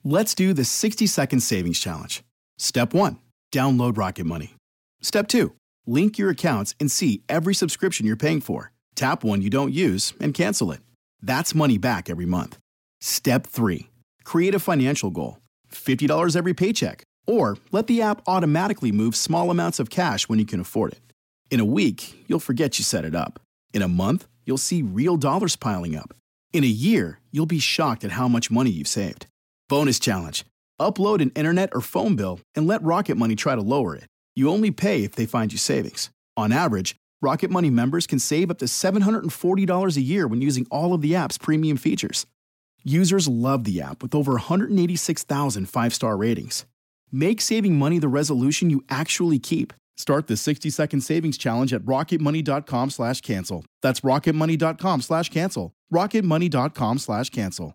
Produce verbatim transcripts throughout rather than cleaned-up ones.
Let's do the sixty-second savings challenge. Step one, download Rocket Money. Step two, link your accounts and see every subscription you're paying for. Tap one you don't use and cancel it. That's money back every month. Step three, create a financial goal. fifty dollars every paycheck. Or let the app automatically move small amounts of cash when you can afford it. In a week, you'll forget you set it up. In a month, you'll see real dollars piling up. In a year, you'll be shocked at how much money you've saved. Bonus challenge. Upload an internet or phone bill and let Rocket Money try to lower it. You only pay if they find you savings. On average, Rocket Money members can save up to seven hundred forty dollars a year when using all of the app's premium features. Users love the app with over one hundred eighty-six thousand five-star ratings. Make saving money the resolution you actually keep. Start the sixty-second savings challenge at rocketmoney.com slash cancel. That's rocketmoney.com slash cancel. rocketmoney.com slash cancel.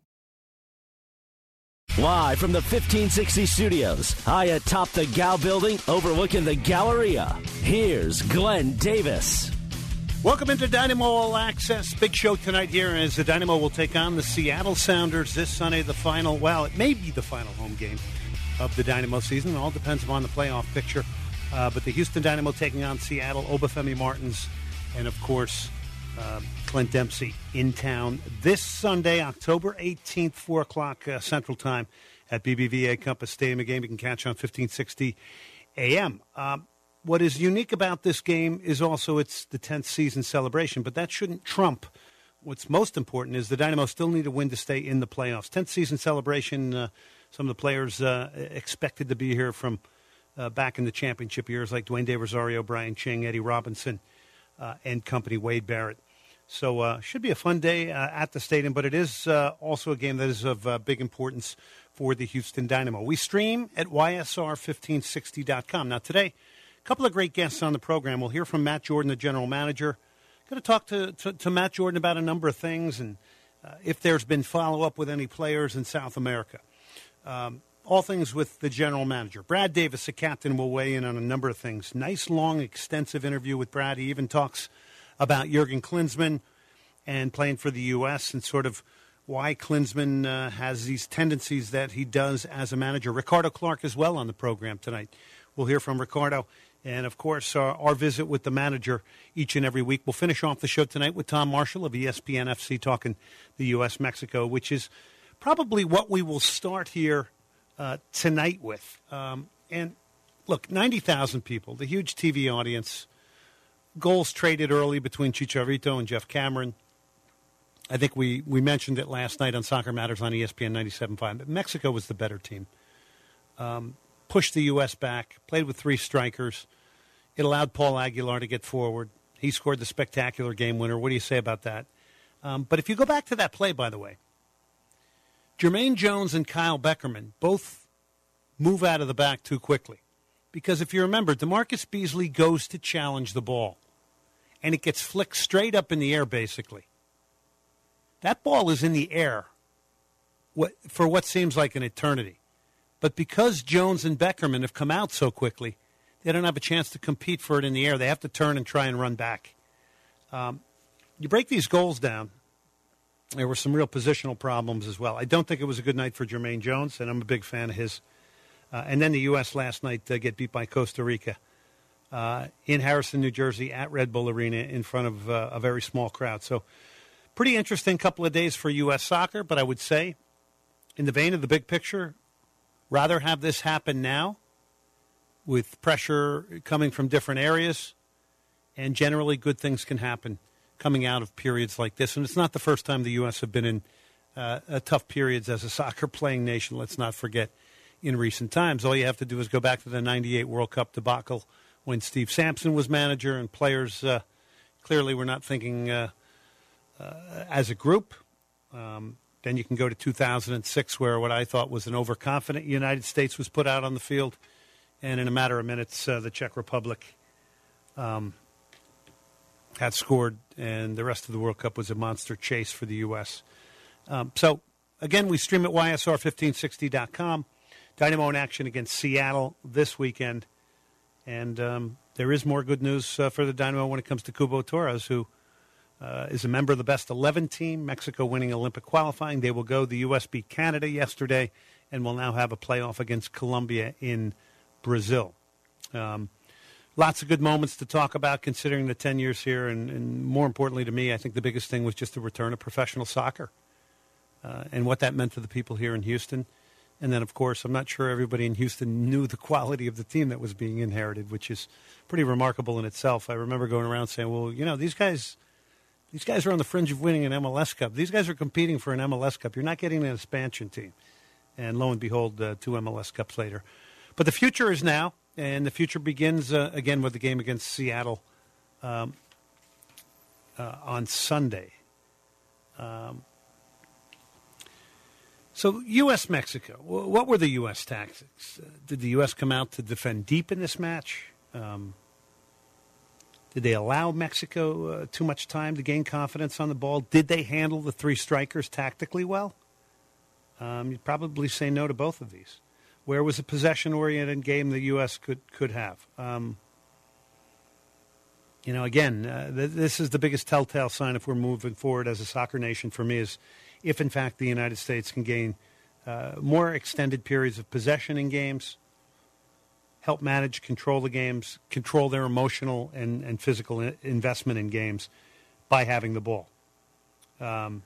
Live from the fifteen sixty studios, high atop the Gow building overlooking the Galleria, here's Glenn Davis. Welcome into Dynamo All Access. Big show tonight here as the Dynamo will take on the Seattle Sounders this Sunday, the final, well, it may be the final home game of the Dynamo season. It all depends upon the playoff picture. Uh, but the Houston Dynamo taking on Seattle, Obafemi Martins, and, of course, uh, Clint Dempsey in town this Sunday, October eighteenth, four o'clock uh, Central Time at B B V A Compass Stadium. A game you can catch on fifteen sixty A M. Um, what is unique about this game is also it's the tenth season celebration, but that shouldn't trump. What's most important is the Dynamo still need a win to stay in the playoffs. tenth season celebration, uh, some of the players uh, expected to be here from uh, back in the championship years, like Dwayne De Rosario, Brian Ching, Eddie Robinson, uh, and company, Wade Barrett. So uh should be a fun day uh, at the stadium, but it is uh, also a game that is of uh, big importance for the Houston Dynamo. We stream at Y S R fifteen sixty dot com. Now today, a couple of great guests on the program. We'll hear from Matt Jordan, the general manager. Going to talk to, to, to Matt Jordan about a number of things and uh, if there's been follow-up with any players in South America. Um, all things with the general manager. Brad Davis, the captain, will weigh in on a number of things. Nice, long, extensive interview with Brad. He even talks about Jurgen Klinsmann and playing for the U S and sort of why Klinsmann uh, has these tendencies that he does as a manager. Ricardo Clark as well on the program tonight. We'll hear from Ricardo. And, of course, our, our visit with the manager each and every week. We'll finish off the show tonight with Tom Marshall of E S P N F C talking the U S Mexico, which is probably what we will start here uh, tonight with. Um, and, look, ninety thousand people, the huge T V audience, goals traded early between Chicharito and Jeff Cameron. I think we, we mentioned it last night on Soccer Matters on E S P N ninety-seven point five. But Mexico was the better team. Um, pushed the U S back, played with three strikers. It allowed Paul Aguilar to get forward. He scored the spectacular game winner. What do you say about that? Um, but if you go back to that play, by the way, Jermaine Jones and Kyle Beckerman both move out of the back too quickly. Because if you remember, DeMarcus Beasley goes to challenge the ball, and it gets flicked straight up in the air, basically. That ball is in the air for what seems like an eternity. But because Jones and Beckerman have come out so quickly, they don't have a chance to compete for it in the air. They have to turn and try and run back. Um, you break these goals down, there were some real positional problems as well. I don't think it was a good night for Jermaine Jones, and I'm a big fan of his. Uh, and then the U S last night uh, get beat by Costa Rica uh, in Harrison, New Jersey, at Red Bull Arena in front of uh, a very small crowd. So pretty interesting couple of days for U S soccer, but I would say, in the vein of the big picture, rather have this happen now with pressure coming from different areas, and generally good things can happen coming out of periods like this. And it's not the first time the U S have been in uh, uh, tough periods as a soccer-playing nation, let's not forget, in recent times. All you have to do is go back to the ninety-eight World Cup debacle when Steve Sampson was manager and players uh, clearly were not thinking uh, uh, as a group. Um, then you can go to two thousand six where what I thought was an overconfident United States was put out on the field. And in a matter of minutes, uh, the Czech Republic um, had scored, and the rest of the World Cup was a monster chase for the U S. Um, so, again, we stream at Y S R fifteen sixty dot com. Dynamo in action against Seattle this weekend. And um, there is more good news uh, for the Dynamo when it comes to Cubo Torres, who uh, is a member of the best eleven team. Mexico winning Olympic qualifying. They will go. The U S beat Canada yesterday, and will now have a playoff against Colombia in Brazil. Um, lots of good moments to talk about considering the ten years here, and, and more importantly to me, I think the biggest thing was just the return of professional soccer uh, and what that meant to the people here in Houston. And then, of course, I'm not sure everybody in Houston knew the quality of the team that was being inherited, which is pretty remarkable in itself. I remember going around saying, well, you know, these guys these guys are on the fringe of winning an M L S Cup. These guys are competing for an M L S Cup. You're not getting an expansion team. And lo and behold, uh, two M L S Cups later. But the future is now, and the future begins, uh, again, with the game against Seattle um, uh, on Sunday. Um So, U S Mexico, what were the U S tactics? Uh, did the U S come out to defend deep in this match? Um, did they allow Mexico uh, too much time to gain confidence on the ball? Did they handle the three strikers tactically well? Um, you'd probably say no to both of these. Where was a possession-oriented game the U S could, could have? Um, you know, again, uh, th- this is the biggest telltale sign if we're moving forward as a soccer nation for me is if, in fact, the United States can gain uh, more extended periods of possession in games, help manage, control the games, control their emotional and, and physical in- investment in games by having the ball. Um,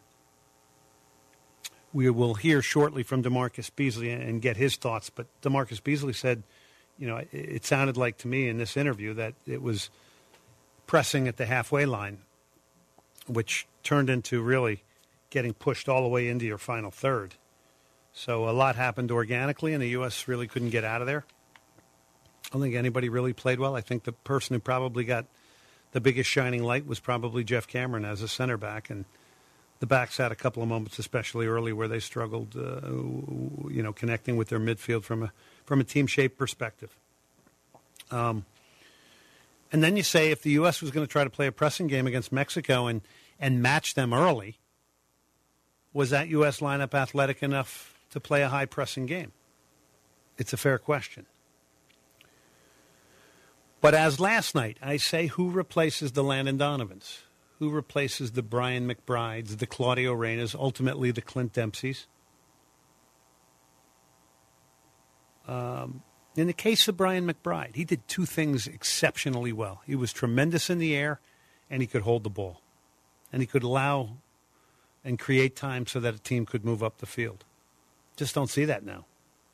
we will hear shortly from DeMarcus Beasley and get his thoughts, but DeMarcus Beasley said, you know, it, it sounded like to me in this interview that it was pressing at the halfway line, which turned into really getting pushed all the way into your final third. So a lot happened organically, and the U S really couldn't get out of there. I don't think anybody really played well. I think the person who probably got the biggest shining light was probably Jeff Cameron as a center back, and the backs had a couple of moments, especially early, where they struggled, uh, you know, connecting with their midfield from a from a team shape perspective. Um, and then you say if the U S was going to try to play a pressing game against Mexico and and match them early, was that U S lineup athletic enough to play a high-pressing game? It's a fair question. But as last night, I say, who replaces the Landon Donovans? Who replaces the Brian McBrides, the Claudio Reynas, ultimately the Clint Dempseys? Um, in the case of Brian McBride, he did two things exceptionally well. He was tremendous in the air, and he could hold the ball. And he could allow and create time so that a team could move up the field. Just don't see that now.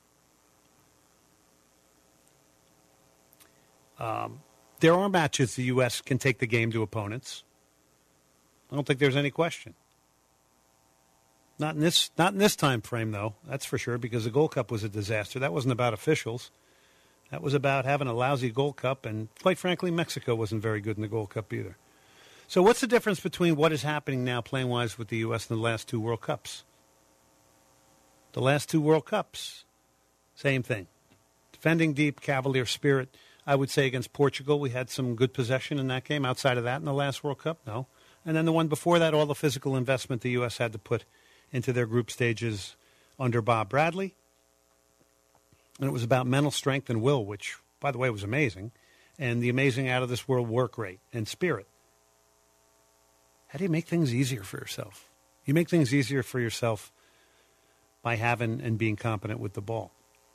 Um, there are matches the U S can take the game to opponents. I don't think there's any question. Not in this, not in this time frame, though. That's for sure, because the Gold Cup was a disaster. That wasn't about officials. That was about having a lousy Gold Cup, and quite frankly, Mexico wasn't very good in the Gold Cup either. So what's the difference between what is happening now playing-wise with the U S in the last two World Cups? The last two World Cups, same thing. Defending deep, cavalier spirit. I would say against Portugal, we had some good possession in that game. Outside of that, in the last World Cup, no. And then the one before that, all the physical investment the U S had to put into their group stages under Bob Bradley. And it was about mental strength and will, which, by the way, was amazing. And the amazing out-of-this-world work rate and spirit. How do you make things easier for yourself? You make things easier for yourself by having and being competent with the ball.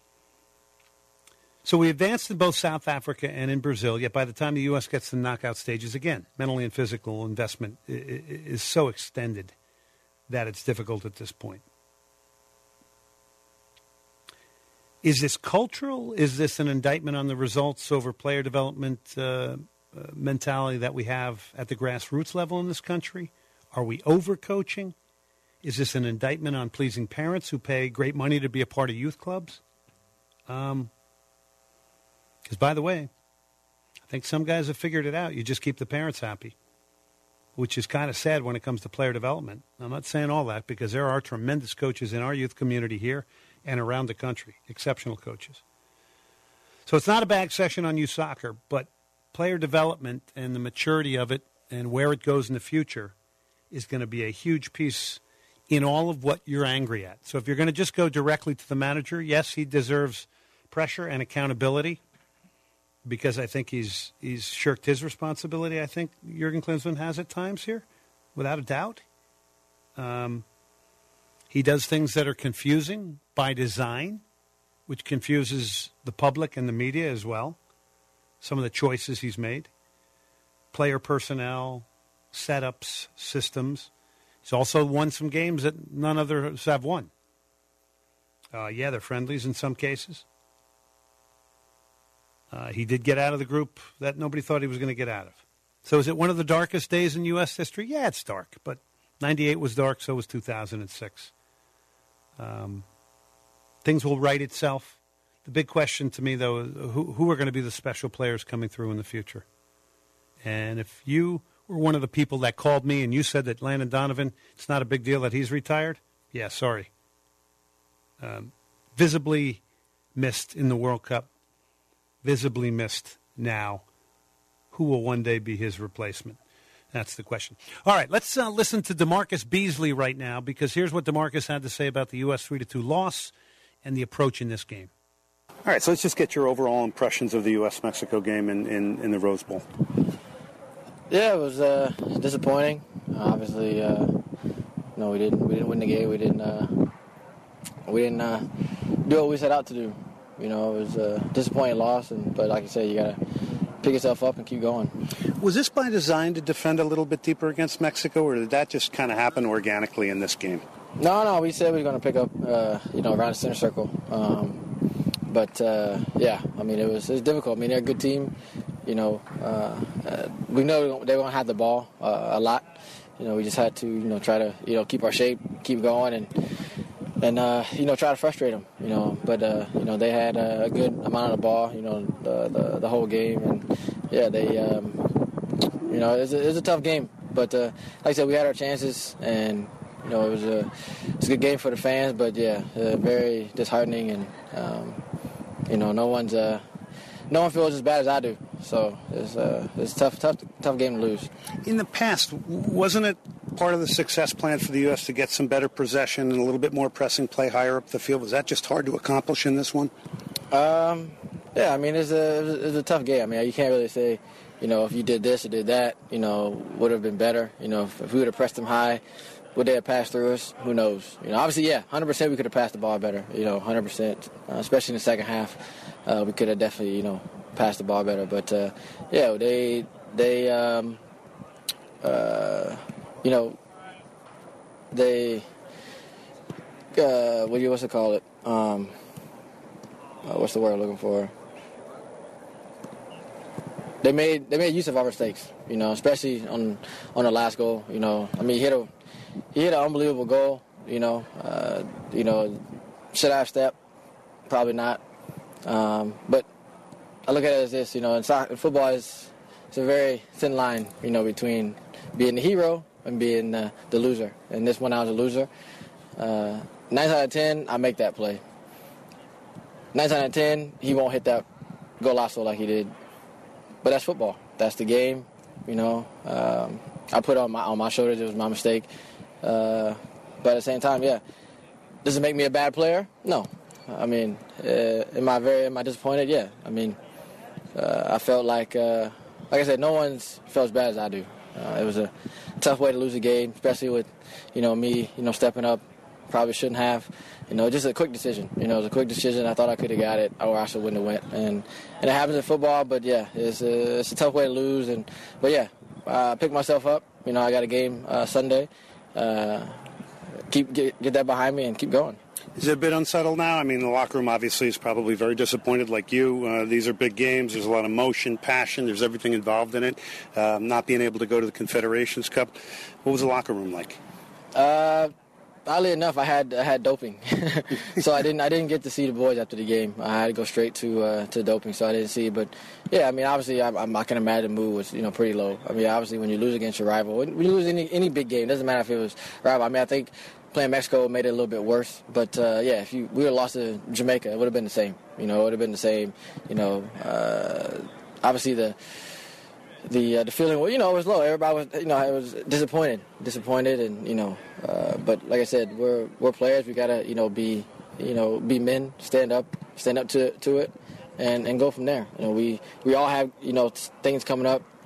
So we advanced in both South Africa and in Brazil, yet by the time the U S gets to the knockout stages, again, mentally and physical investment is so extended that it's difficult at this point. Is this cultural? Is this an indictment on the results over player development uh, uh, mentality that we have at the grassroots level in this country? Are we overcoaching? Is this an indictment on pleasing parents who pay great money to be a part of youth clubs? Um, because, by the way, I think some guys have figured it out. You just keep the parents happy, which is kind of sad when it comes to player development. I'm not saying all that because there are tremendous coaches in our youth community here and around the country, exceptional coaches. So it's not a bad session on youth soccer, but player development and the maturity of it and where it goes in the future is going to be a huge piece in all of what you're angry at. So if you're going to just go directly to the manager, yes, he deserves pressure and accountability because I think he's he's shirked his responsibility. I think Jurgen Klinsmann has at times here, without a doubt. Um, he does things that are confusing, by design, which confuses the public and the media as well. Some of the choices he's made. Player personnel, setups, systems. He's also won some games that none others have won. Uh, yeah, they're friendlies in some cases. Uh, he did get out of the group that nobody thought he was going to get out of. So is it one of the darkest days in U S history? Yeah, it's dark, but ninety-eight was dark, so was two thousand six. Um, things will right itself. The big question to me, though, is who, who are going to be the special players coming through in the future? And if you were one of the people that called me and you said that Landon Donovan, it's not a big deal that he's retired, yeah, sorry. Um, visibly missed in the World Cup. Visibly missed now. Who will one day be his replacement? That's the question. All right, let's uh, listen to DeMarcus Beasley right now, because here's what DeMarcus had to say about the U S three to two loss and the approach in this game. All right, so let's just get your overall impressions of the U S Mexico game in, in, in the Rose Bowl. Yeah, it was uh, disappointing. Uh, obviously, uh, no, we didn't we didn't win the game. We didn't uh, we didn't uh, do what we set out to do. You know, it was a disappointing loss, and but like you said, you gotta pick yourself up and keep going. Was this by design to defend a little bit deeper against Mexico, or did that just kind of happen organically in this game? No, no, we said we were going to pick up, uh, you know, around the center circle. Um, but, uh, yeah, I mean, it was, it was difficult. I mean, they're a good team. You know, uh, uh, we know they won't have the ball uh, a lot. You know, we just had to, you know, try to, you know, keep our shape, keep going, and, and uh, you know, try to frustrate them, you know. But, uh, you know, they had a good amount of the ball, you know, the the, the whole game. And, yeah, they, um, you know, it was, a, it was a tough game. But, uh, like I said, we had our chances, and, you know, it was a, it's a good game for the fans. But, yeah, uh, very disheartening. And, um, you know, no one's, uh, no one feels as bad as I do. So it's, uh, it's a tough, tough, tough game to lose. In the past, wasn't it part of the success plan for the U S to get some better possession and a little bit more pressing play higher up the field? Was that just hard to accomplish in this one? Um, yeah, I mean, it's a, it's a tough game. I mean, you can't really say, you know, if you did this or did that, you know, would have been better. You know, if, if we would have pressed them high, would they have passed through us? Who knows? You know, obviously, yeah, one hundred percent we could have passed the ball better, you know, one hundred percent, uh, especially in the second half. Uh, we could have definitely, you know, passed the ball better. But, uh, yeah, they, they um, uh, you know, they, uh, what do you, what's it call it? Um, uh, what's the word I'm looking for? They made they made use of our mistakes, you know, especially on on the last goal. You know, I mean, he hit a he hit an unbelievable goal. You know, uh, you know, should I have stepped? Probably not. Um, but I look at it as this, you know, in soccer, football is it's a very thin line, you know, between being the hero and being uh, the loser. And this one, I was a loser. Uh, nine out of ten, I make that play. Nine out of ten, he won't hit that golazo like he did. But that's football. That's the game, you know. Um, I put it on my on my shoulders. It was my mistake. Uh, but at the same time, yeah. Does it make me a bad player? No. I mean, uh, am I very am I disappointed? Yeah. I mean, uh, I felt like, uh, like I said, no one's felt as bad as I do. Uh, it was a tough way to lose a game, especially with, you know, me, you know, stepping up. Probably shouldn't have. You know, just a quick decision. You know, it was a quick decision. I thought I could have got it, or I should wouldn't have went. And and it happens in football, but yeah, it's a, it's a tough way to lose. And but yeah, I picked myself up. You know, I got a game uh, Sunday. Uh, keep get, get that behind me and keep going. Is it a bit unsettled now? I mean, the locker room obviously is probably very disappointed, like you. Uh, these are big games. There's a lot of motion, passion. There's everything involved in it. Uh, not being able to go to the Confederations Cup. What was the locker room like? Uh. Oddly enough, I had I had doping, so I didn't I didn't get to see the boys after the game. I had to go straight to uh, to doping, so I didn't see. But yeah, I mean, obviously, I, I can imagine the mood was you know pretty low. I mean, obviously, when you lose against your rival, when you lose any any big game, it doesn't matter if it was rival. I mean, I think playing Mexico made it a little bit worse. But uh, yeah, if you we would have lost to Jamaica, it would have been the same. You know, it would have been the same. You know, uh, obviously the. The uh, the feeling, well, you know, it was low. Everybody was, you know, I was disappointed, disappointed, and you know, uh, but like I said, we're we're players. We gotta, you know, be, you know, be men, stand up, stand up to to it, and, and go from there. You know, we we all have, you know, things coming up.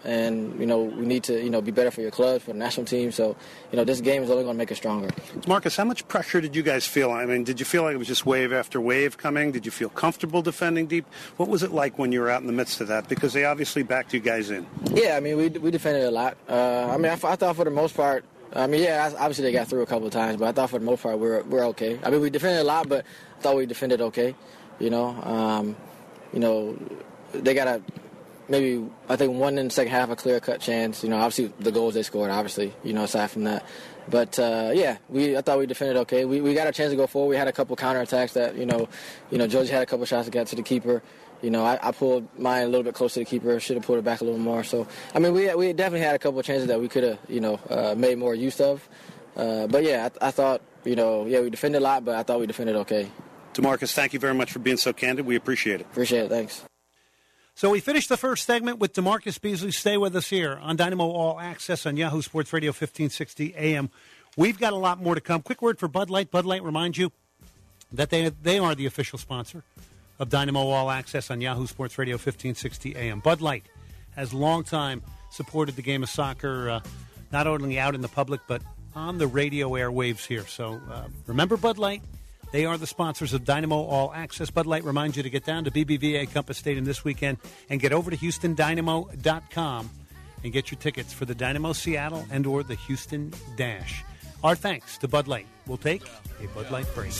and you know we need to you know be better for your club, for the national team. So you know this game is only going to make us stronger. Marcus, how much pressure did you guys feel? I mean, did you feel like it was just wave after wave coming? Did you feel comfortable defending deep? What was it like when you were out in the midst of that? Because they obviously backed you guys in. Yeah, I mean we we defended a lot. Uh, I mean I, I thought for the most part. I mean, yeah, obviously they got through a couple of times, but I thought for the most part we're we're okay. I mean, we defended a lot, but I thought we defended okay. You know, um, you know, they got a maybe I think one in the second half a clear cut chance. You know, obviously the goals they scored, obviously, you know, aside from that. But uh, yeah, we I thought we defended okay. We we got a chance to go forward. We had a couple counterattacks that you know, you know, Georgia had a couple shots to get to the keeper. You know, I, I pulled mine a little bit closer to the keeper. Should have pulled it back a little more. So, I mean, we we definitely had a couple of chances that we could have, you know, uh, made more use of. Uh, but, yeah, I, I thought, you know, yeah, we defended a lot, but I thought we defended okay. DeMarcus, thank you very much for being so candid. We appreciate it. Appreciate it. Thanks. So we finished the first segment with DeMarcus Beasley. Stay with us here on Dynamo All Access on Yahoo Sports Radio fifteen sixty A M. We've got a lot more to come. Quick word for Bud Light. Bud Light reminds you that they they are the official sponsor of Dynamo All Access on Yahoo Sports Radio fifteen sixty A M. Bud Light has long time supported the game of soccer, uh, not only out in the public, but on the radio airwaves here. So uh, remember Bud Light. They are the sponsors of Dynamo All Access. Bud Light reminds you to get down to B B V A Compass Stadium this weekend and get over to Houston Dynamo dot com and get your tickets for the Dynamo Seattle and or the Houston Dash. Our thanks to Bud Light. We'll take a Bud Light break.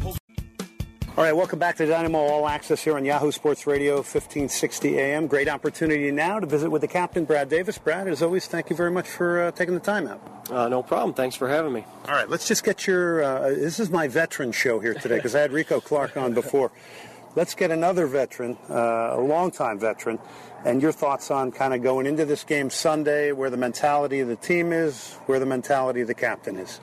All right, welcome back to Dynamo All Access here on Yahoo Sports Radio fifteen sixty A M. Great opportunity now to visit with the captain, Brad Davis. Brad, as always, thank you very much for uh, taking the time out. Uh, no problem. Thanks for having me. All right, let's just get your, uh, this is my veteran show here today because I had Rico Clark on before. Let's get another veteran, uh, a longtime veteran, and your thoughts on kind of going into this game Sunday, where the mentality of the team is, where the mentality of the captain is.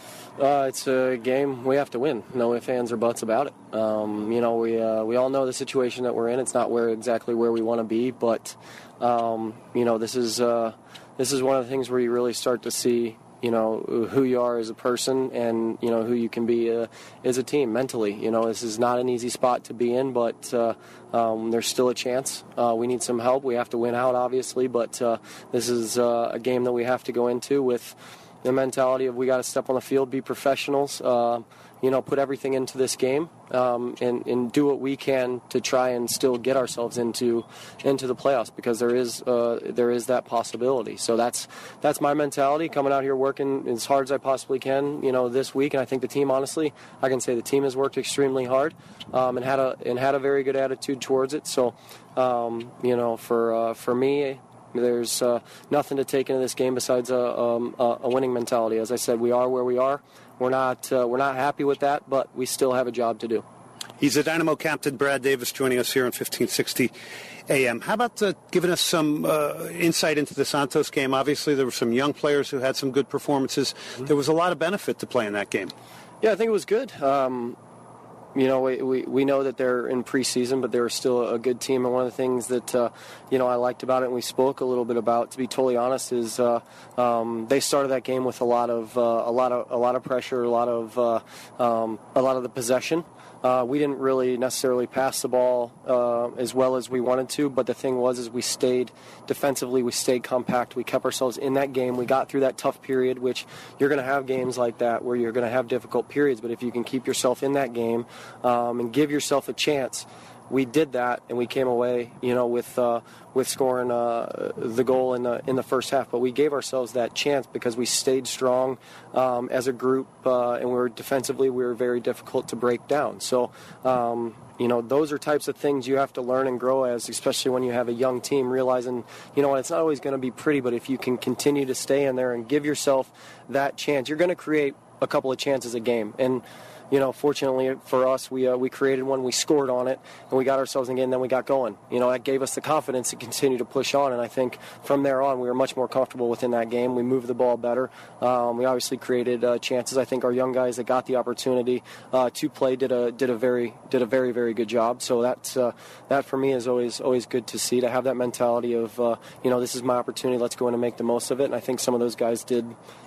Uh, it's a game we have to win. No ifs, ands, or buts about it. Um, you know, we uh, we all know the situation that we're in. It's not where exactly where we want to be, but um, you know, this is uh, this is one of the things where you really start to see, you know, who you are as a person and, you know, who you can be uh, as a team mentally. You know, this is not an easy spot to be in, but uh, um, there's still a chance. Uh, we need some help. We have to win out, obviously, but uh, this is uh, a game that we have to go into with the mentality of we got to step on the field, be professionals, uh, you know, put everything into this game, um, and, and do what we can to try and still get ourselves into into the playoffs, because there is uh, there is that possibility. So that's that's my mentality, coming out here working as hard as I possibly can, you know, this week. And I think the team, honestly, I can say the team has worked extremely hard um, and had a and had a very good attitude towards it. So, um, you know, for uh, for me, there's uh, nothing to take into this game besides a, um, a winning mentality. As I said, we are where we are. We're not uh, we're not happy with that, but we still have a job to do. He's the Dynamo captain, Brad Davis, joining us here on fifteen sixty A M. How about uh, giving us some uh, insight into the Santos game? Obviously, there were some young players who had some good performances. Mm-hmm. There was a lot of benefit to playing that game. Yeah, I think it was good. Um, You know, we, we we know that they're in preseason, but they're still a good team. And one of the things that, uh, you know, I liked about it and we spoke a little bit about, to be totally honest, is uh, um, they started that game with a lot of uh, a lot of a lot of pressure, a lot of uh, um, a lot of the possession. Uh, we didn't really necessarily pass the ball uh, as well as we wanted to, but the thing was is we stayed defensively, we stayed compact, we kept ourselves in that game, we got through that tough period, which you're going to have games like that where you're going to have difficult periods, but if you can keep yourself in that game um, and give yourself a chance, we did that, and we came away, you know, with uh, with scoring uh, the goal in the in the first half. But we gave ourselves that chance because we stayed strong um, as a group, uh, and we were defensively we were very difficult to break down. So, um, you know, those are types of things you have to learn and grow as, especially when you have a young team. Realizing, you know, it's not always going to be pretty, but if you can continue to stay in there and give yourself that chance, you're going to create a couple of chances a game. And you know, fortunately for us, we uh, we created one, we scored on it, and we got ourselves in the game, and then we got going. You know, that gave us the confidence to continue to push on, and I think from there on, we were much more comfortable within that game. We moved the ball better. Um, we obviously created uh, chances. I think our young guys that got the opportunity uh, to play did a did a very did a very very good job. So that's uh, that for me is always always good to see, to have that mentality of uh, you know, this is my opportunity. Let's go in and make the most of it. And I think some of those guys did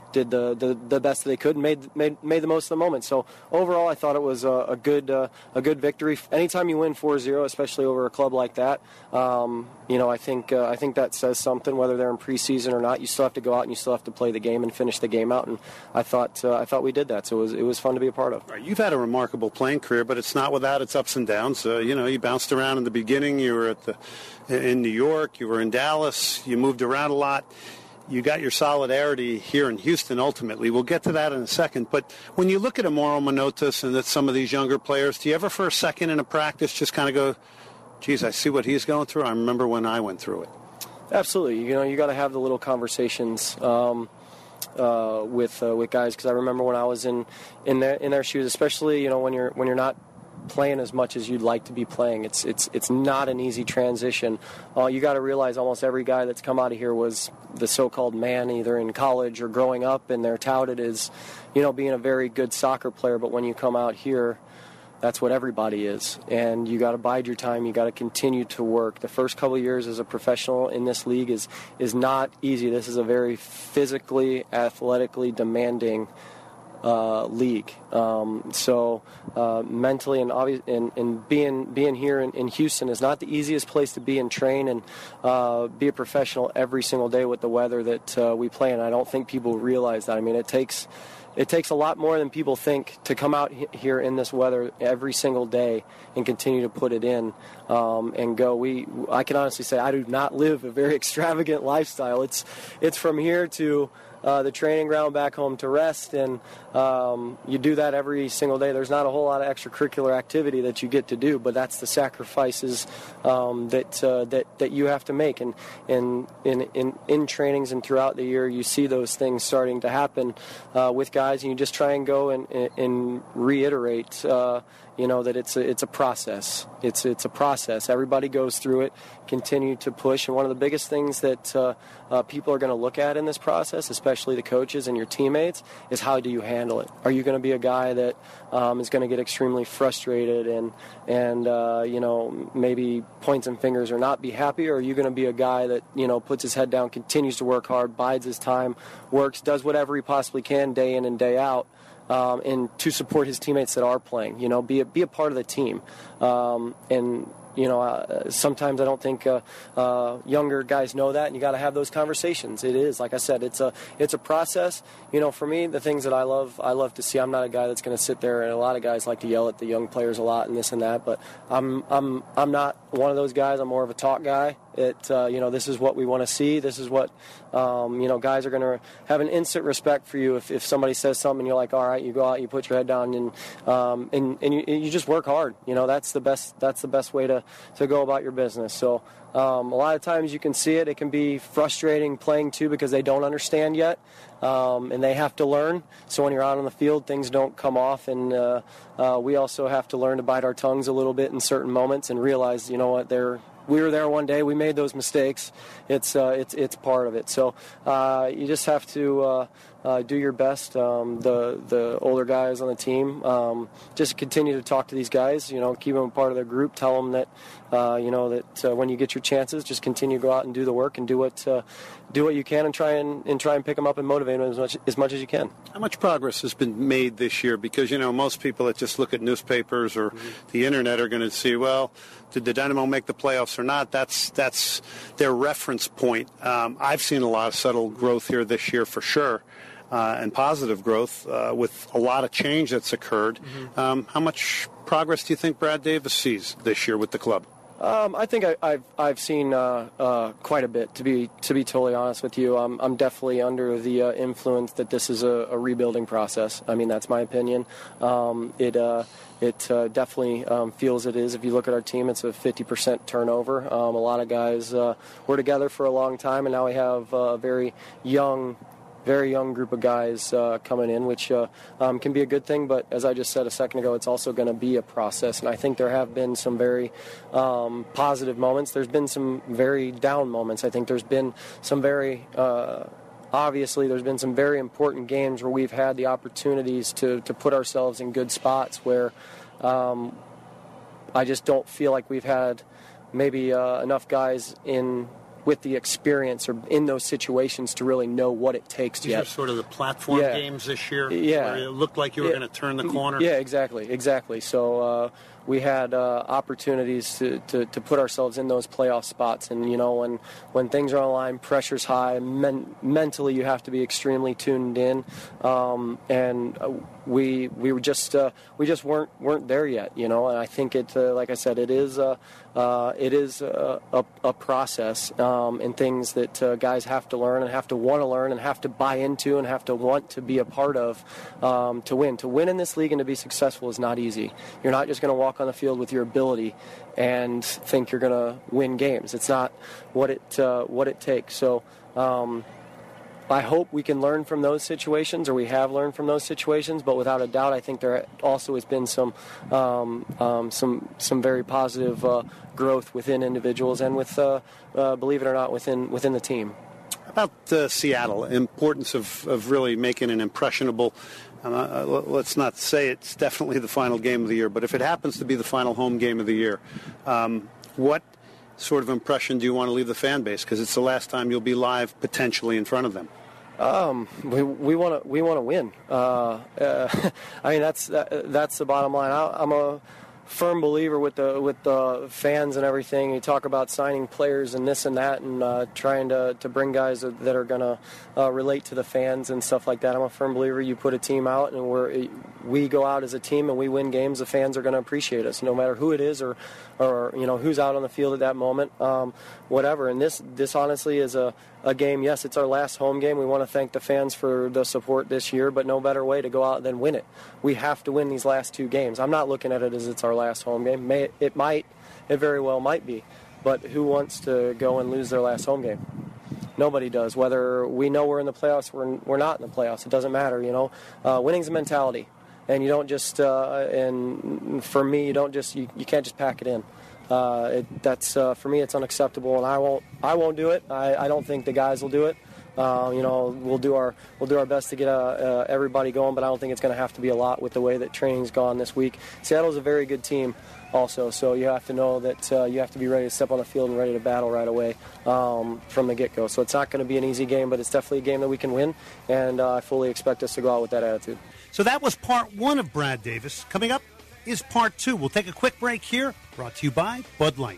did the, the, the best they could and made, made made the most of the moment. So overall, I thought it was a, a good uh, a good victory. Anytime you win four zero, especially over a club like that, um, you know, I think uh, I think that says something. Whether they're in preseason or not, you still have to go out and you still have to play the game and finish the game out. And I thought uh, I thought we did that. So it was it was fun to be a part of. Right, you've had a remarkable playing career, but it's not without its ups and downs. Uh, you know, you bounced around in the beginning. You were at the in New York. You were in Dallas. You moved around a lot. You got your solidarity here in Houston ultimately. We'll get to that in a second. But when you look at Amaro Manotas and at some of these younger players, do you ever for a second in a practice just kind of go, geez, I see what he's going through? I remember when I went through it. Absolutely. You know, you got to have the little conversations um, uh, with uh, with guys, because I remember when I was in in their, in their shoes, especially, you know, when you're when you're not playing as much as you'd like to be playing. It's it's it's not an easy transition. Uh, you got to realize almost every guy that's come out of here was the so-called man, either in college or growing up, and they're touted as, you know, being a very good soccer player. But when you come out here, that's what everybody is, and you got to bide your time. You got to continue to work. The first couple of years as a professional in this league is is not easy. This is a very physically, athletically demanding Uh, league. Um, so uh, mentally and, obvi- and and being being here in, in Houston is not the easiest place to be and train and uh, be a professional every single day with the weather that uh, we play in. I don't think people realize that. I mean, it takes it takes a lot more than people think to come out h- here in this weather every single day and continue to put it in um, and go. We I can honestly say I do not live a very extravagant lifestyle. It's it's from here to Uh, the training ground back home to rest, and um, you do that every single day. There's not a whole lot of extracurricular activity that you get to do, but that's the sacrifices um, that uh, that that you have to make. And in in in in trainings and throughout the year, you see those things starting to happen uh, with guys, and you just try and go and and reiterate. Uh, You know that it's a, it's a process. It's it's a process. Everybody goes through it. Continue to push. And one of the biggest things that uh, uh, people are going to look at in this process, especially the coaches and your teammates, is how do you handle it? Are you going to be a guy that um, is going to get extremely frustrated and and uh, you know maybe points and fingers or not be happy, or are you going to be a guy that you know puts his head down, continues to work hard, bides his time, works, does whatever he possibly can day in and day out? Um, and to support his teammates that are playing, you know, be a, be a part of the team. Um, and, you know, uh, sometimes I don't think uh, uh, younger guys know that, and you got to have those conversations. It is, like I said, it's a it's a process. You know, for me, the things that I love, I love to see. I'm not a guy that's going to sit there, and a lot of guys like to yell at the young players a lot and this and that, but I'm I'm I'm not one of those guys. I'm more of a talk guy. It uh, you know, this is what we want to see. This is what um, you know, guys are going to have an instant respect for you if, if somebody says something. You're like, all right, you go out, you put your head down, and um, and and you, you just work hard. You know, that's the best. That's the best way to, to go about your business. So um, a lot of times you can see it. It can be frustrating playing too because they don't understand yet, um, and they have to learn. So when you're out on the field, things don't come off, and uh, uh, we also have to learn to bite our tongues a little bit in certain moments and realize, you know what, they're. We were there one day. We made those mistakes. It's uh, it's it's part of it. So uh, you just have to uh, uh, do your best. Um, the the older guys on the team, um, just continue to talk to these guys. You know, keep them a part of their group. Tell them that uh, you know that uh, when you get your chances, just continue to go out and do the work and do what uh, do what you can and try and, and try and pick them up and motivate them as much as much as you can. How much progress has been made this year? Because you know most people that just look at newspapers or mm-hmm. the internet are going to see, well, did the Dynamo make the playoffs or not? That's that's their reference point. Um, I've seen a lot of subtle growth here this year for sure, uh, and positive growth uh, with a lot of change that's occurred. Mm-hmm. Um, how much progress do you think Brad Davis sees this year with the club? Um, I think I, I've I've seen uh, uh, quite a bit. To be to be totally honest with you, I'm I'm definitely under the uh, influence that this is a, a rebuilding process. I mean, that's my opinion. Um, it uh, it uh, definitely um, feels it is. If you look at our team, it's a fifty percent turnover. Um, a lot of guys uh, were together for a long time, and now we have a very young. Very young group of guys uh, coming in, which uh, um, can be a good thing. But as I just said a second ago, it's also going to be a process. And I think there have been some very um, positive moments. There's been some very down moments. I think there's been some very, uh, obviously, there's been some very important games where we've had the opportunities to, to put ourselves in good spots where um, I just don't feel like we've had maybe uh, enough guys in with the experience or in those situations to really know what it takes These yet. are sort of the platform yeah. games this year yeah. where it looked like you were yeah. going to turn the corner. Yeah, exactly, exactly. So uh, we had uh, opportunities to, to, to put ourselves in those playoff spots. And, you know, when, when things are on the line, pressure's high. Men- mentally, you have to be extremely tuned in. Um, and uh, we we were just uh, we just weren't weren't there yet, you know. And I think it, uh, like I said, it is uh, uh, it is a, a, a process um, and things that uh, guys have to learn and have to want to learn and have to buy into and have to want to be a part of um, to win. To win in this league and to be successful is not easy. You're not just going to walk on the field with your ability and think you're going to win games. It's not what it uh, what it takes. So. Um, I hope we can learn from those situations, or we have learned from those situations. But without a doubt, I think there also has been some um, um, some some very positive uh, growth within individuals and with, uh, uh, believe it or not, within within the team. About uh, Seattle, importance of, of really making an impressionable. Uh, let's not say it's definitely the final game of the year, but if it happens to be the final home game of the year, um, what sort of impression do you want to leave the fan base? Because it's the last time you'll be live potentially in front of them. Um, we we want to we want to win. Uh, uh, I mean that's that, that's the bottom line. I, I'm a firm believer with the with the fans and everything. You talk about signing players and this and that, and uh, trying to, to bring guys that are going to uh, relate to the fans and stuff like that. I'm a firm believer. You put a team out, and we're we go out as a team and we win games. The fans are going to appreciate us, no matter who it is or or you know who's out on the field at that moment, um, whatever. And this this honestly is a a game. Yes, it's our last home game. We want to thank the fans for the support this year, but no better way to go out than win it. We have to win these last two games. I'm not looking at it as it's our last home game. May, it might, it very well might be, but who wants to go and lose their last home game? Nobody does. Whether we know we're in the playoffs, we're, we're not in the playoffs. It doesn't matter, you know. Uh, winning's a mentality, and you don't just, uh, and for me, you don't just, you, you can't just pack it in. Uh, it, that's uh, for me. It's unacceptable, and I won't. I won't do it. I, I don't think the guys will do it. Uh, you know, we'll do our we'll do our best to get uh, uh, everybody going, but I don't think it's going to have to be a lot with the way that training's gone this week. Seattle's a very good team, also, so you have to know that uh, you have to be ready to step on the field and ready to battle right away um, from the get-go. So it's not going to be an easy game, but it's definitely a game that we can win, and uh, I fully expect us to go out with that attitude. So that was part one of Brad Davis. Coming up is part two. We'll take a quick break here, brought to you by Bud Light.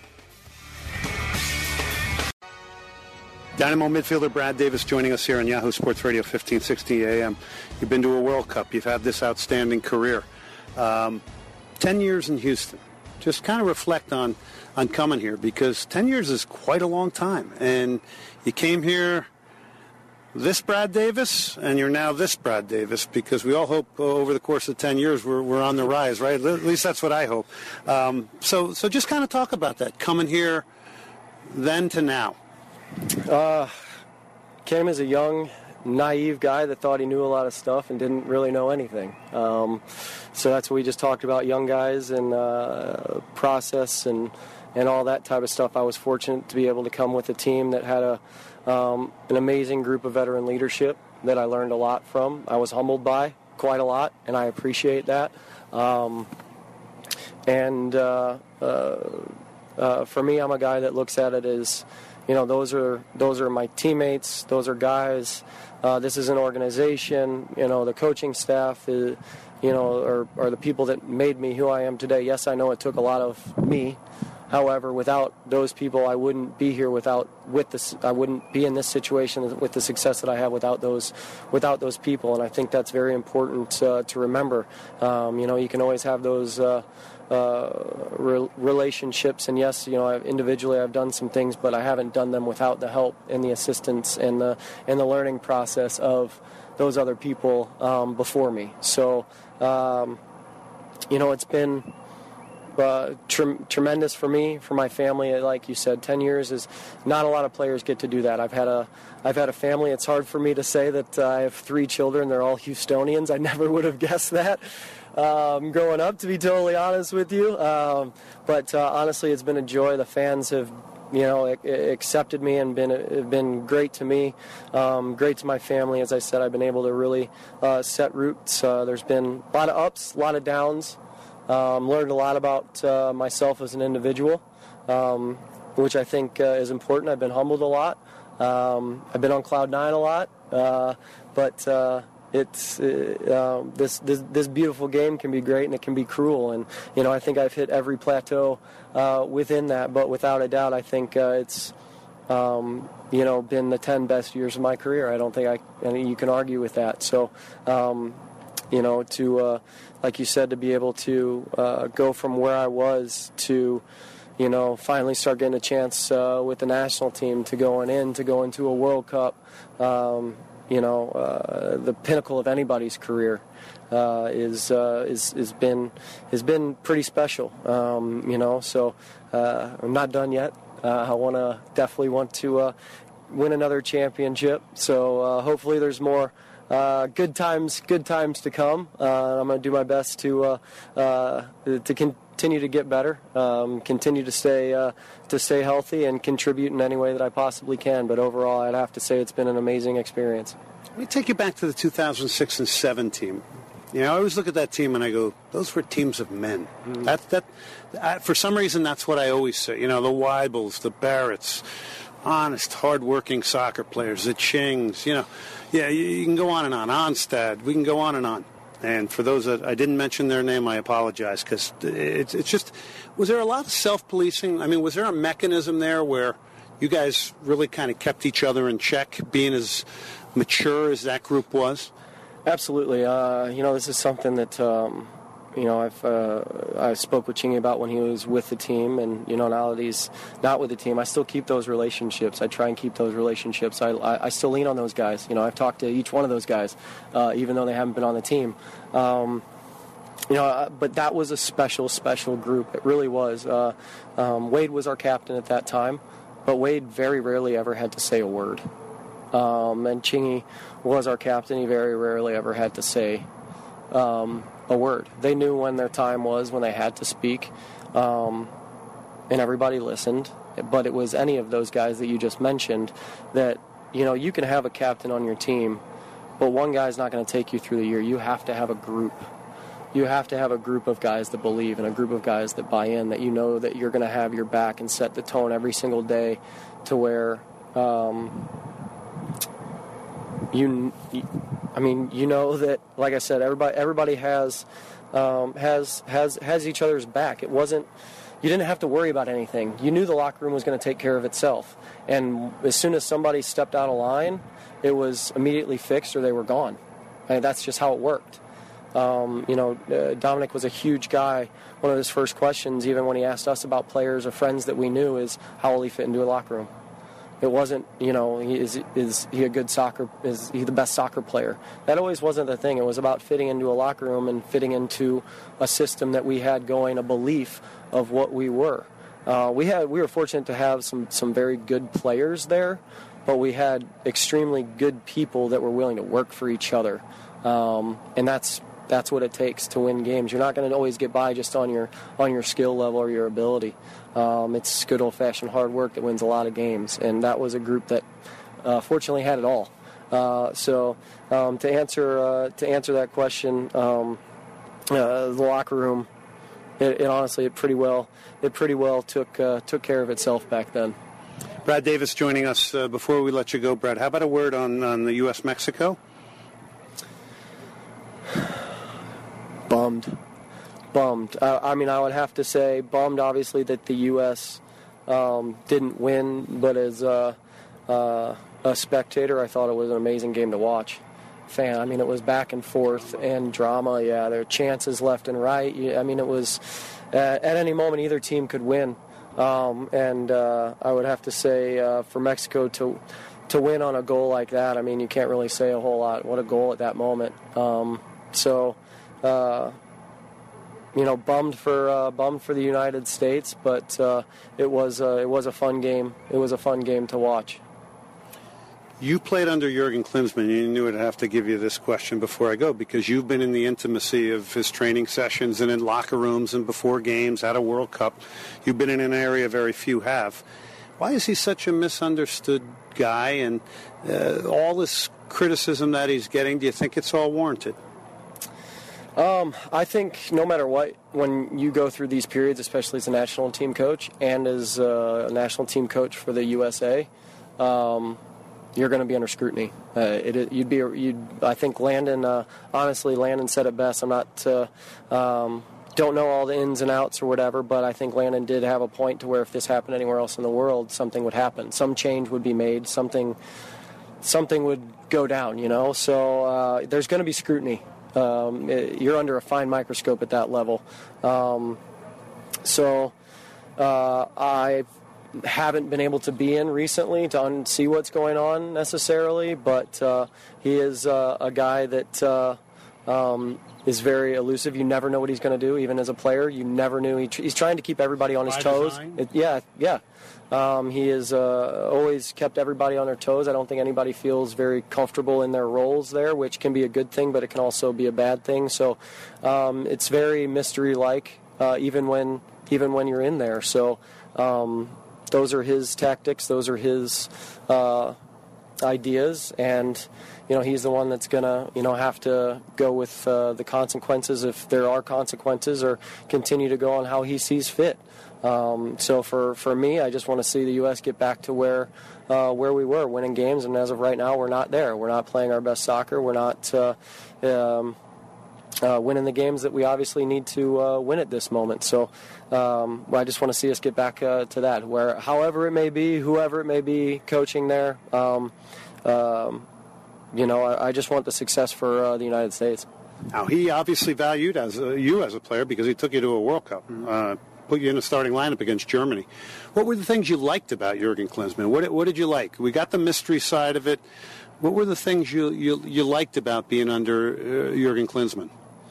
Dynamo midfielder Brad Davis joining us here on Yahoo Sports Radio, fifteen sixty A M. You've been to a World Cup. You've had this outstanding career. Um, ten years in Houston. Just kind of reflect on, on coming here, because ten years is quite a long time. And you came here this Brad Davis, and you're now this Brad Davis, because we all hope uh, over the course of ten years we're, we're on the rise, right? At least that's what I hope. Um, so, so just kind of talk about that, coming here then to now. Uh, came as a young, naive guy that thought he knew a lot of stuff and didn't really know anything. Um, so that's what we just talked about, young guys and uh, process and, and all that type of stuff. I was fortunate to be able to come with a team that had a um, an amazing group of veteran leadership that I learned a lot from. I was humbled by quite a lot, and I appreciate that. Um, and uh, uh, uh, for me, I'm a guy that looks at it as, you know, those are those are my teammates. Those are guys. Uh, this is an organization. You know, the coaching staff is, you know, are, are the people that made me who I am today. Yes, I know it took a lot of me. However, without those people, I wouldn't be here. Without with this, I wouldn't be in this situation with the success that I have without those, without those people. And I think that's very important uh, to remember. Um, you know, you can always have those. Uh, Uh, re- relationships, and yes, you know, I've, individually I've done some things, but I haven't done them without the help and the assistance and the and the learning process of those other people um, before me. So, um, you know, it's been uh, tre- tremendous for me, for my family. Like you said, ten years is not a lot of players get to do that. I've had a I've had a family. It's hard for me to say that uh, I have three children. They're all Houstonians. I never would have guessed that. Um, growing up, to be totally honest with you. Um, but uh, honestly, it's been a joy. The fans have, you know, accepted me and been have been great to me, um, great to my family. As I said, I've been able to really uh, set roots. Uh, there's been a lot of ups, a lot of downs. Um, learned a lot about uh, myself as an individual. Um, which I think uh, is important. I've been humbled a lot. Um, I've been on cloud nine a lot, uh, but uh, it's uh, um, this, this this beautiful game can be great and it can be cruel. And you know, I think I've hit every plateau uh, within that. But without a doubt, I think uh, it's um, you know been the ten best years of my career. I don't think I, I mean, you can argue with that. So um, you know, to uh, like you said, to be able to uh, go from where I was to you know, finally start getting a chance uh, with the national team, to going in, to go into a World Cup, um, you know, uh, the pinnacle of anybody's career uh, is uh, is is been has been pretty special, um, you know. So uh, I'm not done yet. Uh, I want to definitely want to uh, win another championship. So uh, hopefully there's more. Uh, good times, good times to come. Uh, I'm going to do my best to uh, uh, to continue to get better, um, continue to stay uh, to stay healthy, and contribute in any way that I possibly can. But overall, I'd have to say it's been an amazing experience. Let me take you back to the two thousand six and seven team. You know, I always look at that team and I go, those were teams of men. Mm. That that I, for some reason, that's what I always say. You know, the Weibels, the Barretts, honest, hard-working soccer players, the Chings, you know. Yeah, you, you can go on and on. Onstad, we can go on and on. And for those that I didn't mention their name, I apologize, because it's, it's just, was there a lot of self-policing? I mean, was there a mechanism there where you guys really kind of kept each other in check, being as mature as that group was? Absolutely. Uh, you know, this is something that, um, you know, I've uh, I spoke with Chingy about when he was with the team, and, you know, now that he's not with the team, I still keep those relationships. I try and keep those relationships. I, I, I still lean on those guys. You know, I've talked to each one of those guys, uh, even though they haven't been on the team. Um, you know, but that was a special, special group. It really was. Uh, um, Wade was our captain at that time, but Wade very rarely ever had to say a word. Um, and Chingy was our captain. He very rarely ever had to say um, a word. They knew when their time was, when they had to speak, um, and everybody listened. But it was any of those guys that you just mentioned that, you know, you can have a captain on your team, but one guy's not going to take you through the year. You have to have a group. You have to have a group of guys that believe and a group of guys that buy in, that you know that you're going to have your back and set the tone every single day to where um, you, I mean, you know that, like I said, everybody everybody has um, has has has each other's back. It wasn't, you didn't have to worry about anything. You knew the locker room was going to take care of itself. And as soon as somebody stepped out of line, it was immediately fixed or they were gone. I mean, that's just how it worked. Um, you know, uh, Dominic was a huge guy. One of his first questions, even when he asked us about players or friends that we knew, is how will he fit into a locker room? It wasn't, you know, he is is he a good soccer, is he the best soccer player? That always wasn't the thing. It was about fitting into a locker room and fitting into a system that we had going, a belief of what we were. Uh, we had we were fortunate to have some, some very good players there, but we had extremely good people that were willing to work for each other. Um, and that's that's what it takes to win games. You're not going to always get by just on your on your skill level or your ability. Um, it's good old-fashioned hard work that wins a lot of games, and that was a group that uh, fortunately had it all. Uh, so um, to answer uh, to answer that question, um, uh, the locker room, it, it honestly it pretty well it pretty well took uh, took care of itself back then. Brad Davis joining us. Uh, before we let you go, Brad, how about a word on, on the U S Mexico? Bummed. Bummed. Uh, I mean, I would have to say bummed, obviously, that the U S um, didn't win, but as uh, uh, a spectator, I thought it was an amazing game to watch. Fan, I mean, it was back and forth and drama. Yeah, there were chances left and right. I mean, it was uh, at any moment either team could win. Um, and uh, I would have to say uh, for Mexico to to win on a goal like that, I mean, you can't really say a whole lot. What a goal at that moment. Um, so, uh, you know, bummed for uh, bummed for the United States, but uh, it was uh, it was a fun game. It was a fun game to watch. You played under Jurgen Klinsmann. You knew I'd have to give you this question before I go, because you've been in the intimacy of his training sessions and in locker rooms and before games at a World Cup. You've been in an area very few have. Why is he such a misunderstood guy, and uh, all this criticism that he's getting, do you think it's all warranted? Um, I think no matter what, when you go through these periods, especially as a national team coach and as a national team coach for the U S A, um, you're going to be under scrutiny. Uh, it, you'd be, you'd. I think Landon, uh, honestly, Landon said it best. I'm not, uh, um, don't know all the ins and outs or whatever, but I think Landon did have a point to where if this happened anywhere else in the world, something would happen. Some change would be made. Something, something would go down. You know, so uh, there's going to be scrutiny. Um, it, you're under a fine microscope at that level. Um, so uh, I haven't been able to be in recently to un- see what's going on necessarily, but uh, he is uh, a guy that uh, um, is very elusive. You never know what he's going to do, even as a player. You never knew. He tr- he's trying to keep everybody on his By toes. It, yeah, yeah. Um, he has uh, always kept everybody on their toes. I don't think anybody feels very comfortable in their roles there, which can be a good thing, but it can also be a bad thing. So um, it's very mystery-like, uh, even when even when you're in there. So um, those are his tactics. Those are his uh, ideas, and you know he's the one that's gonna you know have to go with uh, the consequences if there are consequences, or continue to go on how he sees fit. Um, so for, for me, I just want to see the U S get back to where uh, where we were, winning games, and as of right now, we're not there. We're not playing our best soccer. We're not uh, um, uh, winning the games that we obviously need to uh, win at this moment. So um, I just want to see us get back uh, to that, where however it may be, whoever it may be coaching there, um, um, you know, I, I just want the success for uh, the United States. Now, he obviously valued as a, you as a player because he took you to a World Cup. Uh, put you in a starting lineup against Germany. What were the things you liked about Jurgen Klinsmann? What, what did you like? We got the mystery side of it. What were the things you you, you liked about being under uh, Jurgen Klinsmann?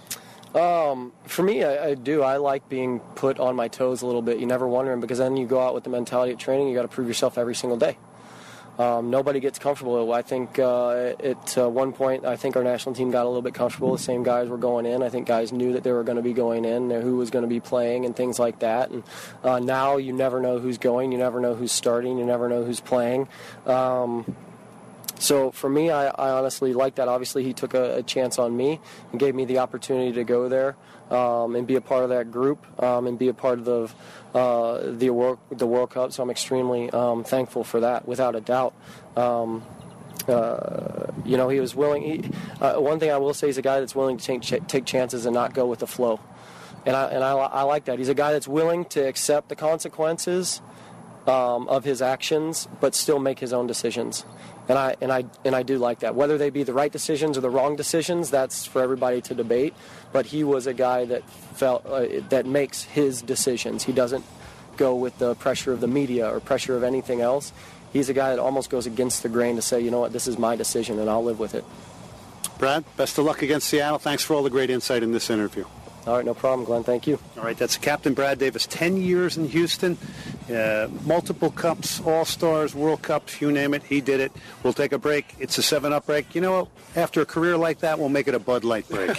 Um, for me, I, I do. I like being put on my toes a little bit. You never wonder, because then you go out with the mentality at training, you got to prove yourself every single day. Um, nobody gets comfortable. I think uh, at uh, one point, I think our national team got a little bit comfortable. The same guys were going in. I think guys knew that they were going to be going in, who was going to be playing, and things like that. And uh, now you never know who's going. You never know who's starting. You never know who's playing. Um, so for me, I, I honestly like that. Obviously, he took a, a chance on me and gave me the opportunity to go there um, and be a part of that group um, and be a part of the Uh, the World the World Cup, so I'm extremely um, thankful for that, without a doubt. Um, uh, you know, he was willing. He, uh, one thing I will say, he's a guy that's willing to take ch- take chances and not go with the flow, and I and I, I like that. He's a guy that's willing to accept the consequences um, of his actions, but still make his own decisions. And I and I and I do like that. Whether they be the right decisions or the wrong decisions, that's for everybody to debate. But he was a guy that felt uh, that makes his decisions. He doesn't go with the pressure of the media or pressure of anything else. He's a guy that almost goes against the grain to say, you know what, this is my decision and I'll live with it. Brad, best of luck against Seattle. Thanks for all the great insight in this interview. All right, no problem, Glenn. Thank you. All right, that's Captain Brad Davis. Ten years in Houston, uh, multiple cups, All-Stars, World Cups, you name it, he did it. We'll take a break. It's a seven up break. You know what? After a career like that, we'll make it a Bud Light break.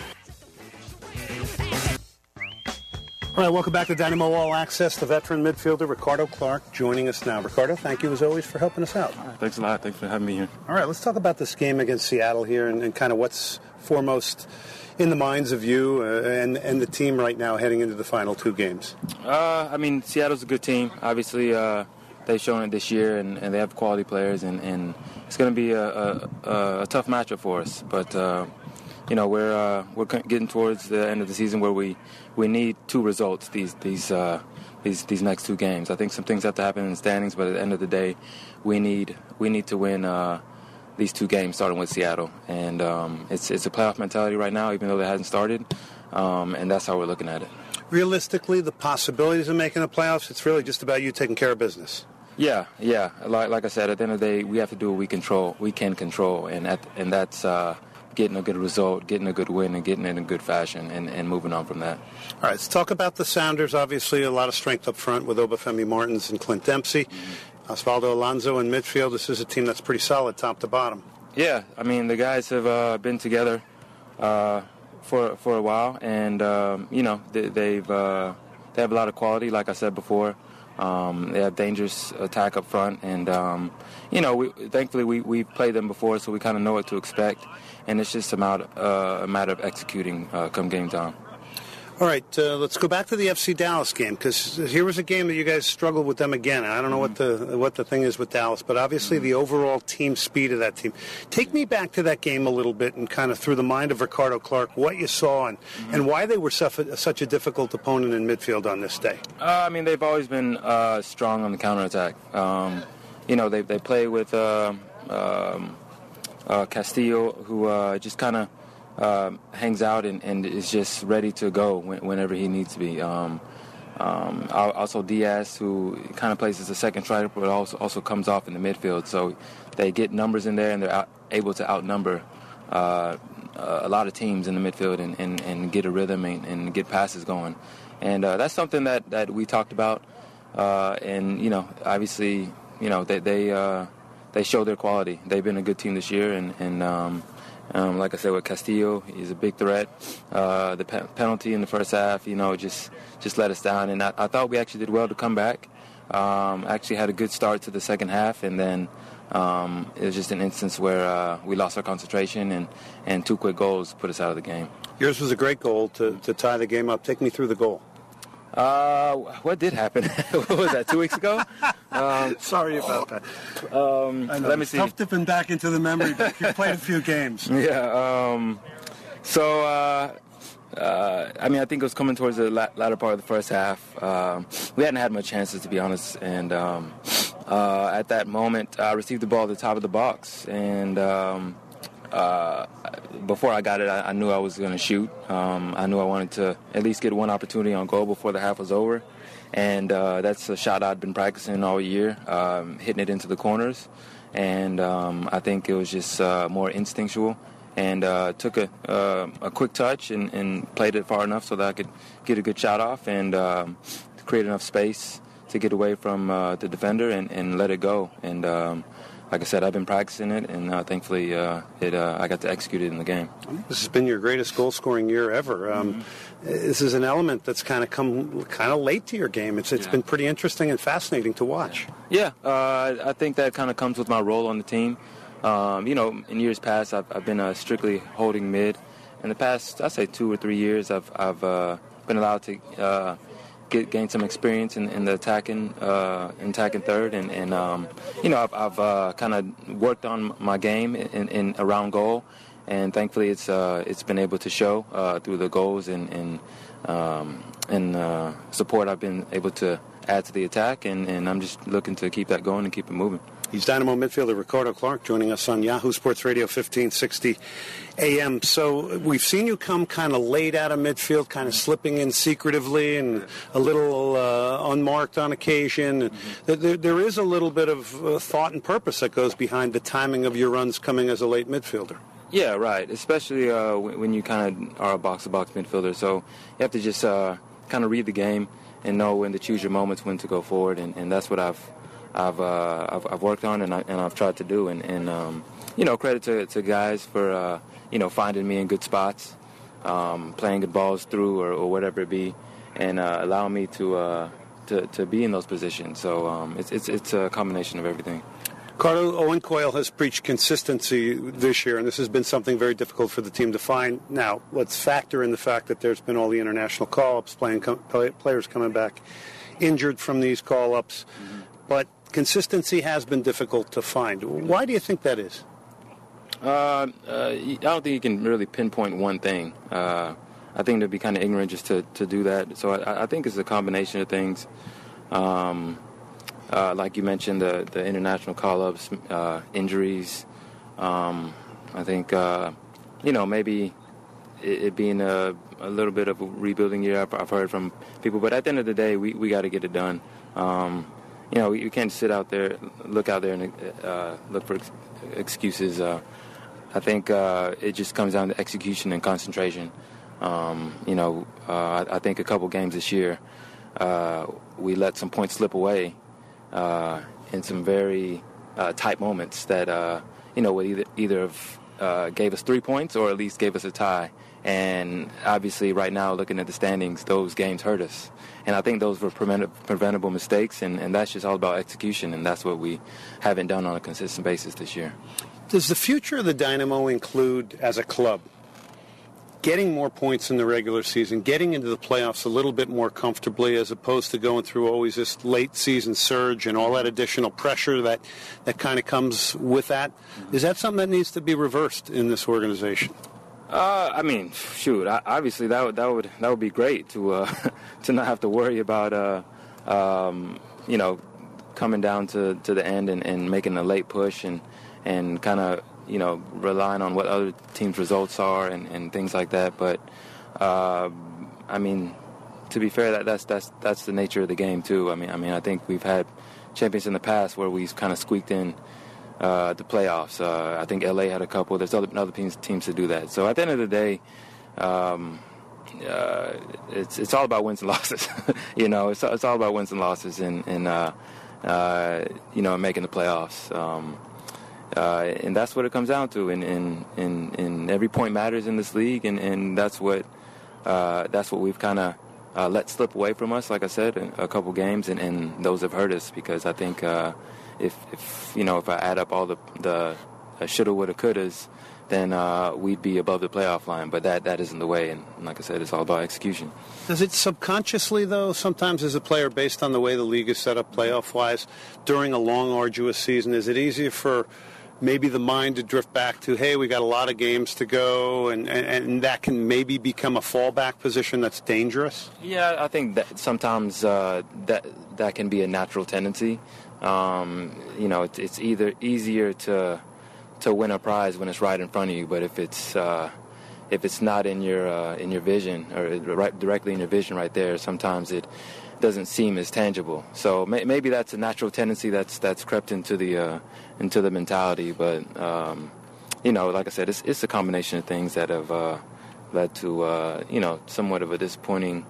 All right, welcome back to Dynamo All Access. The veteran midfielder, Ricardo Clark, joining us now. Ricardo, thank you as always for helping us out. Right, thanks a lot. Thanks for having me here. All right, let's talk about this game against Seattle here and, and kind of what's foremost in the minds of you uh, and, and the team right now heading into the final two games. Uh, I mean, Seattle's a good team. Obviously, uh, they've shown it this year, and, and they have quality players, and, and it's going to be a, a, a tough matchup for us. But, uh, you know, we're uh, we're getting towards the end of the season where we, we need two results these these uh, these these next two games. I think some things have to happen in the standings, but at the end of the day, we need we need to win uh, these two games, starting with Seattle. And um, it's it's a playoff mentality right now, even though it hasn't started, um, and that's how we're looking at it. Realistically, the possibilities of making the playoffs, it's really just about you taking care of business. Yeah, yeah. Like like I said, at the end of the day, we have to do what we control. We can control, and at, and that's uh, getting a good result, getting a good win, and getting it in good fashion, and, and moving on from that. All right, let's talk about the Sounders. Obviously, a lot of strength up front with Obafemi Martins and Clint Dempsey. Mm-hmm. Osvaldo Alonso in midfield. This is a team that's pretty solid top to bottom. Yeah, I mean, the guys have uh, been together uh, for for a while, and, um, you know, they, they've uh, they have a lot of quality, like I said before. Um, they have dangerous attack up front, and um, you know, we, thankfully we we played them before, so we kind of know what to expect, and it's just a matter, uh, a matter of executing uh, come game time. All right, uh, let's go back to the F C Dallas game, because here was a game that you guys struggled with them again. I don't know mm-hmm. what the what the thing is with Dallas, but obviously mm-hmm. the overall team speed of that team. Take me back to that game a little bit and kind of through the mind of Ricardo Clark, what you saw and, mm-hmm. and why they were such a, such a difficult opponent in midfield on this day. Uh, I mean, they've always been uh, strong on the counterattack. Um, you know, they they play with uh, um, uh, Castillo, who uh, just kind of Uh, hangs out and, and is just ready to go when, whenever he needs to be. Um, um, also Diaz, who kind of plays as a second striker, but also also comes off in the midfield. So they get numbers in there, and they're out, able to outnumber uh, a lot of teams in the midfield and, and, and get a rhythm and, and get passes going. And uh, that's something that, that we talked about. Uh, and you know, obviously, you know they they uh, they show their quality. They've been a good team this year, and and. Um, Um, like I said, with Castillo, he's a big threat. Uh, the pe- penalty in the first half, you know, just just let us down. And I, I thought we actually did well to come back. Um, actually had a good start to the second half, and then um, it was just an instance where uh, we lost our concentration, and, and two quick goals put us out of the game. Yours was a great goal to, to tie the game up. Take me through the goal. Uh, what did happen? What was that, two weeks ago? Um, Sorry about that. Um, I know, let me it's see. tough dipping back into the memory, but you played a few games. Yeah. Um, so, uh, uh, I mean, I think it was coming towards the la- latter part of the first half. Um, we hadn't had much chances, to be honest. And um, uh, at that moment, I received the ball at the top of the box. And um, uh, before I got it, I, I knew I was going to shoot. Um, I knew I wanted to at least get one opportunity on goal before the half was over. And uh, that's a shot I'd been practicing all year, um, hitting it into the corners. And um, I think it was just uh, more instinctual. And uh, took a uh, a quick touch and, and played it far enough so that I could get a good shot off and um, create enough space to get away from uh, the defender and, and let it go. And um, like I said, I've been practicing it, and uh, thankfully uh, it uh, I got to execute it in the game. This has been your greatest goal-scoring year ever. Um, mm-hmm. This is an element that's kind of come kind of late to your game. It's It's yeah. been pretty interesting and fascinating to watch. Yeah, uh, I think that kind of comes with my role on the team. Um, you know, in years past, I've, I've been uh, strictly holding mid. In the past, I'd say two or three years, I've I've uh, been allowed to uh, get gain some experience in, in the attacking, uh, in attacking third, and, and um, you know, I've, I've uh, kind of worked on my game in, in around goal, and thankfully, it's uh, it's been able to show uh, through the goals and and, um, and uh, support I've been able to add to the attack, and, and I'm just looking to keep that going and keep it moving. He's Dynamo midfielder Ricardo Clark joining us on Yahoo Sports Radio fifteen sixty A M. So we've seen you come kind of late out of midfield, kind of slipping in secretively and a little uh, unmarked on occasion. Mm-hmm. There, there is a little bit of uh, thought and purpose that goes behind the timing of your runs coming as a late midfielder. Yeah, right, especially uh, when you kind of are a box-to-box midfielder. So you have to just uh, kind of read the game and know when to choose your moments, when to go forward, and, and that's what I've I've, uh, I've I've worked on and, I, and I've tried to do, and, and um, you know, credit to, to guys for uh, you know, finding me in good spots, um, playing good balls through or, or whatever it be, and uh, allowing me to uh, to to be in those positions. So um, it's it's it's a combination of everything. Carlo, Owen Coyle has preached consistency this year, and this has been something very difficult for the team to find. Now, let's factor in the fact that there's been all the international call-ups, playing com- players coming back injured from these call-ups, mm-hmm. but consistency has been difficult to find. Why do you think that is? Uh, uh, I don't think you can really pinpoint one thing. Uh, I think it'd be kind of ignorant just to, to do that. So I, I think it's a combination of things. Um, uh, like you mentioned, the, the international call-ups, uh, injuries. Um, I think, uh, you know, maybe it, it being a, a little bit of a rebuilding year, I've, I've heard from people. But at the end of the day, we, we got to get it done. Um, You know, you can't sit out there, look out there and uh, look for ex- excuses. Uh, I think uh, it just comes down to execution and concentration. Um, you know, uh, I, I think a couple games this year, uh, we let some points slip away uh, in some very uh, tight moments that, uh, you know, would either, either have uh, gave us three points or at least gave us a tie. And obviously right now, looking at the standings, those games hurt us. And I think those were prevent- preventable mistakes, and, and that's just all about execution, and that's what we haven't done on a consistent basis this year. Does the future of the Dynamo include, as a club, getting more points in the regular season, getting into the playoffs a little bit more comfortably, as opposed to going through always this late season surge and all that additional pressure that, that kind of comes with that? Is that something that needs to be reversed in this organization? Uh, I mean, shoot. I, obviously, that would that would that would be great to uh, to not have to worry about uh, um, you know, coming down to, to the end and, and making a late push and and kind of, you know, relying on what other teams' results are and, and things like that. But uh, I mean, to be fair, that that's that's that's the nature of the game too. I mean, I mean, I think we've had champions in the past where we've kind of squeaked in Uh, the playoffs. Uh, I think L A had a couple. There's other, other teams, teams to do that. So at the end of the day, um, uh, it's it's all about wins and losses. you know, it's it's all about wins and losses, and and uh, uh, you know, making the playoffs. Um, uh, and that's what it comes down to. And and, and, and every point matters in this league, and, and that's what uh, that's what we've kind of uh, let slip away from us. Like I said, a, a couple games, and, and those have hurt us because I think. Uh, If, if you know, if I add up all the the uh, shoulda, woulda, couldas, then uh, we'd be above the playoff line. But that, that isn't the way. And like I said, it's all about execution. Does it subconsciously, though, sometimes as a player, based on the way the league is set up playoff-wise, during a long, arduous season, is it easier for maybe the mind to drift back to, hey, we got a lot of games to go, and, and, and that can maybe become a fallback position that's dangerous? Yeah, I think that sometimes uh, that that can be a natural tendency. Um, you know, it's, it's either easier to to win a prize when it's right in front of you, but if it's uh, if it's not in your uh, in your vision or right directly in your vision right there, sometimes it doesn't seem as tangible. So may, maybe that's a natural tendency that's that's crept into the uh, into the mentality. But um, you know, like I said, it's it's a combination of things that have uh, led to uh, you know, somewhat of a disappointing.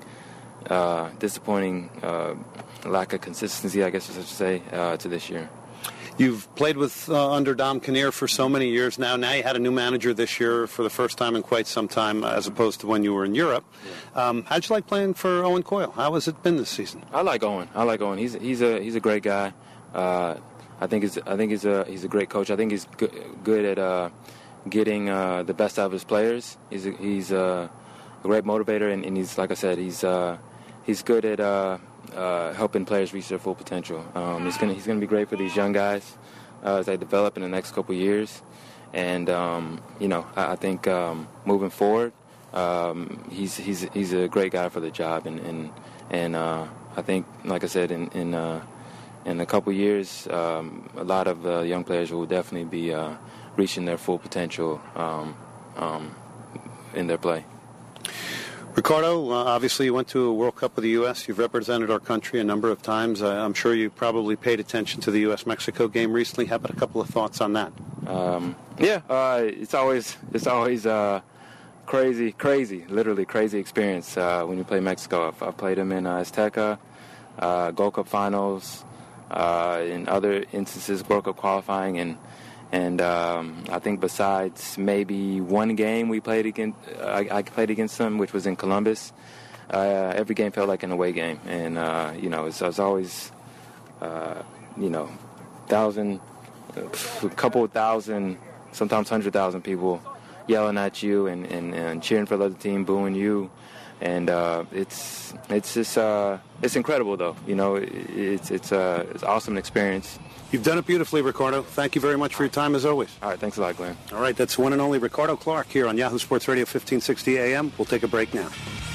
Uh, disappointing uh, lack of consistency, I guess I should say, uh, to this year. You've played with uh, under Dom Kinnear for so many years now. Now you had a new manager this year for the first time in quite some time, as opposed to when you were in Europe. Yeah. Um, how'd you like playing for Owen Coyle? How has it been this season? I like Owen. I like Owen. He's he's a he's a great guy. Uh, I think he's I think he's a he's a great coach. I think he's good, good at uh, getting uh, the best out of his players. He's a, he's a great motivator, and, and he's like I said, he's. Uh, He's good at uh, uh, helping players reach their full potential. Um, he's gonna he's gonna be great for these young guys uh, as they develop in the next couple of years. And um, you know, I, I think um, moving forward, um, he's he's he's a great guy for the job. And and, and uh, I think, like I said, in in, uh, in a couple of years, um, a lot of uh, young players will definitely be uh, reaching their full potential um, um, in their play. Ricardo, uh, obviously you went to a World Cup with the U S You've represented our country a number of times. Uh, I'm sure you probably paid attention to the U S Mexico game recently. How about a couple of thoughts on that? Um, yeah, uh, it's always it's always uh, crazy, crazy, literally crazy experience uh, when you play Mexico. I've, I've played them in uh, Azteca, uh, Gold Cup finals, uh, in other instances, World Cup qualifying, and And um, I think besides maybe one game we played against, I, I played against them, which was in Columbus. Uh, every game felt like an away game, and uh, you know, it's, it's always, uh, you know, thousand, a couple of thousand, sometimes hundred thousand people yelling at you and, and, and cheering for the other team, booing you, and uh, it's it's just uh, it's incredible though. You know, it, it's it's uh, it's an awesome experience. You've done it beautifully, Ricardo. Thank you very much for your time, as always. All right, thanks a lot, Glenn. All right, that's one and only Ricardo Clark here on Yahoo Sports Radio fifteen sixty A M. We'll take a break now.